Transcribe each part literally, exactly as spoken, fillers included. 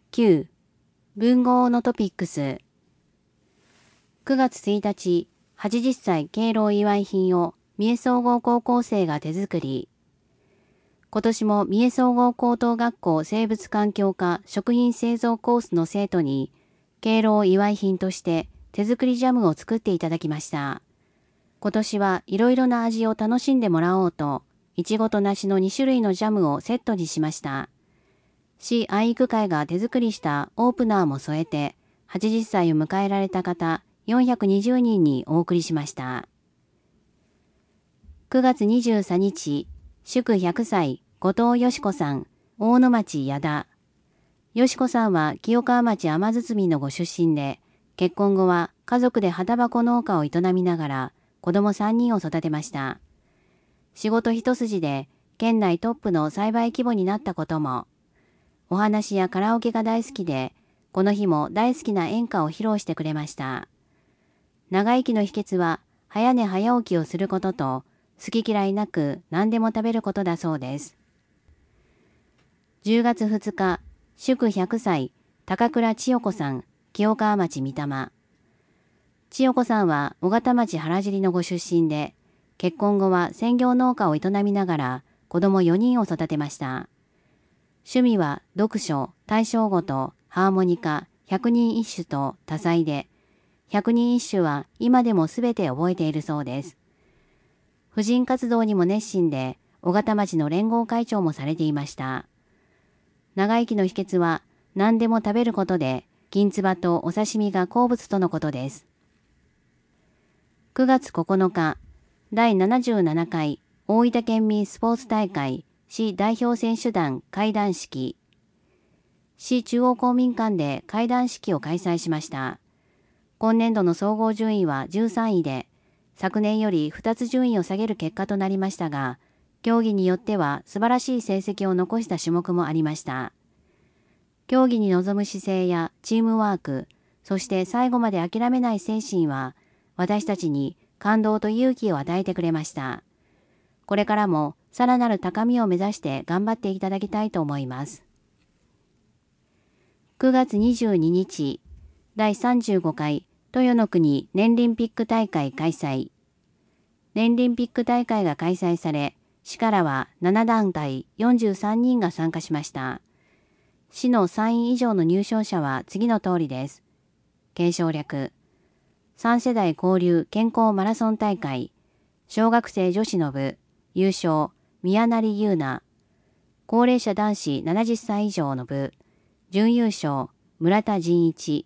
きゅう. 文豪のトピックス。くがつついたち、はちじゅっさい敬老祝い品を三重総合高校生が手作り。今年も三重総合高等学校生物環境科食品製造コースの生徒に敬老祝い品として手作りジャムを作っていただきました。今年はいろいろな味を楽しんでもらおうと、いちごと梨のにしゅるいのジャムをセットにしました。市愛育会が手作りしたオープナーも添えて、はちじゅっさいを迎えられた方よんひゃくにじゅうにんにお送りしました。くがつにじゅうさんにち、祝ひゃくさい、後藤よし子さん、大野町矢田。よし子さんは清川町天堤のご出身で、結婚後は家族で葉箱農家を営みながら、子供さんにんを育てました。仕事一筋で、県内トップの栽培規模になったことも、お話やカラオケが大好きで、この日も大好きな演歌を披露してくれました。長生きの秘訣は、早寝早起きをすることと、好き嫌いなく何でも食べることだそうです。じゅうがつふつか、祝ひゃくさい、高倉千代子さん、清川町三玉。千代子さんは小形町原尻のご出身で、結婚後は専業農家を営みながら子供よにんを育てました。趣味は読書、対象語とハーモニカ、百人一首と多彩で、百人一首は今でもすべて覚えているそうです。婦人活動にも熱心で、小形町の連合会長もされていました。長生きの秘訣は何でも食べることで、金つばとお刺身が好物とのことです。くがつここのか、だいななじゅうななかい大分県民スポーツ大会市代表選手団開壇式。市中央公民館で開壇式を開催しました。今年度の総合順位はじゅうさんいで、昨年よりふたつ順位を下げる結果となりましたが、競技によっては素晴らしい成績を残した種目もありました。競技に臨む姿勢やチームワーク、そして最後まで諦めない精神は、私たちに感動と勇気を与えてくれました。これからもさらなる高みを目指して頑張っていただきたいと思います。くがつにじゅうににち、だいさんじゅうごかい豊の国年輪ピック大会開催。年輪ピック大会が開催され、市からはななだんたいよんじゅうさんにんが参加しました。市のさんい以上の入賞者は次の通りです。継承略。さんせだい交流健康マラソン大会、小学生女子の部、優勝、宮成優奈。高齢者男子ななじゅっさい以上の部、準優勝、村田仁一。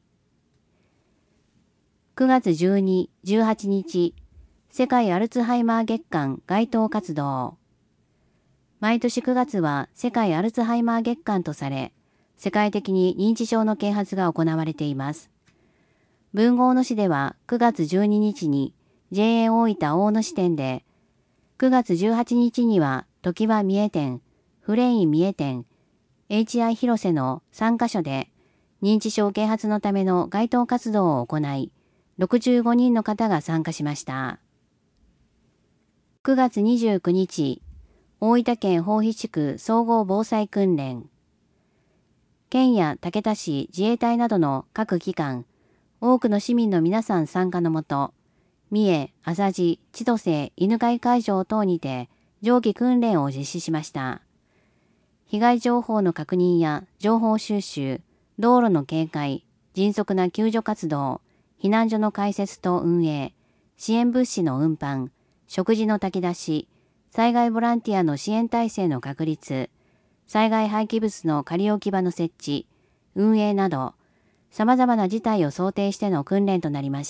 くがつじゅうに、じゅうはちにち、世界アルツハイマー月間街頭活動。毎年くがつは世界アルツハイマー月間とされ、世界的に認知症の啓発が行われています。豊後大野市ではくがつじゅうににちに ジェーエー 大分大野支店で、くがつじゅうはちにちには常盤三重店、フレイン三重店、エイチアイ 広瀬のさんかしょで認知症啓発のための街頭活動を行い、ろくじゅうごにんの方が参加しました。くがつにじゅうくにち、大分県豊肥地区総合防災訓練。県や竹田市自衛隊などの各機関、多くの市民の皆さん参加のもと、三重、朝路、千歳、犬飼会場等にて上記訓練を実施しました。被害情報の確認や情報収集、道路の警戒、迅速な救助活動、避難所の開設と運営、支援物資の運搬、食事の炊き出し、災害ボランティアの支援体制の確立、災害廃棄物の仮置き場の設置、運営など、様々な事態を想定しての訓練となりました。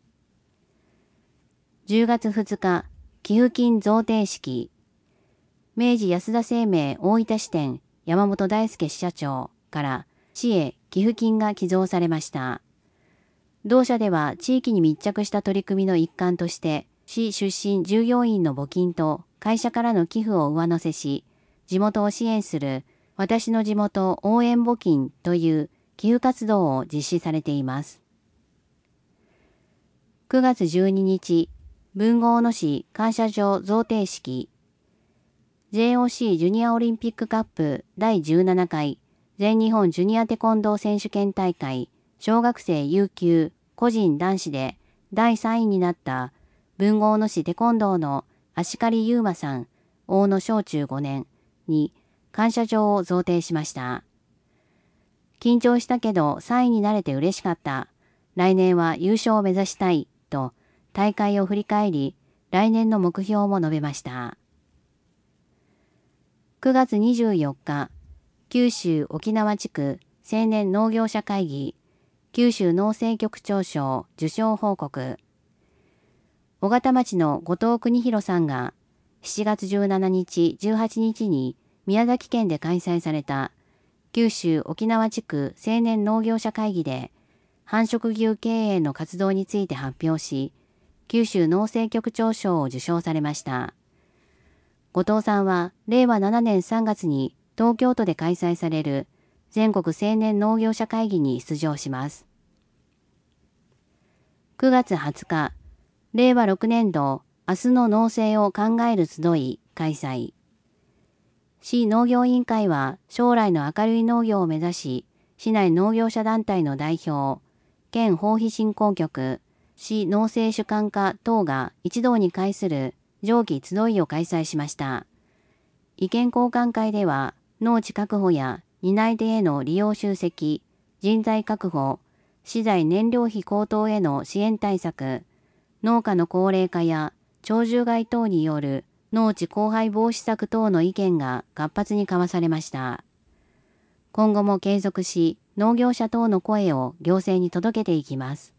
じゅうがつふつか、寄付金贈呈式。明治安田生命大分支店山本大輔支社長から市へ寄付金が寄贈されました。同社では地域に密着した取り組みの一環として、市出身従業員の募金と会社からの寄付を上乗せし、地元を支援する私の地元応援募金という寄付活動を実施されています。くがつじゅうににち、豊後大野市感謝状贈呈式。ジェイオーシー ジュニアオリンピックカップだいじゅうななかい全日本ジュニアテコンドー選手権大会小学生有級個人男子でだいさんいになった豊後大野市テコンドーの芦刈優馬さん、大野小中ごねんに感謝状を贈呈しました。緊張したけどさんいになれて嬉しかった。来年は優勝を目指したいと大会を振り返り、来年の目標も述べました。くがつにじゅうよっか、九州沖縄地区青年農業者会議九州農政局長賞受賞報告。小形町の後藤邦弘さんがしちがつじゅうしちにち、じゅうはちにちに宮崎県で開催された九州沖縄地区青年農業者会議で繁殖牛経営の活動について発表し、九州農政局長賞を受賞されました。後藤さんはれいわななねんさんがつに東京都で開催される全国青年農業者会議に出場します。くがつはつか、れいわろくねんど明日の農政を考える集い開催。市農業委員会は将来の明るい農業を目指し、市内農業者団体の代表、県法費振興局、市農政主管課等が一堂に会する上記集いを開催しました。意見交換会では、農地確保や担い手への利用集積、人材確保、資材燃料費高騰への支援対策、農家の高齢化や鳥獣害等による農地荒廃防止策等の意見が活発に交わされました。今後も継続し、農業者等の声を行政に届けていきます。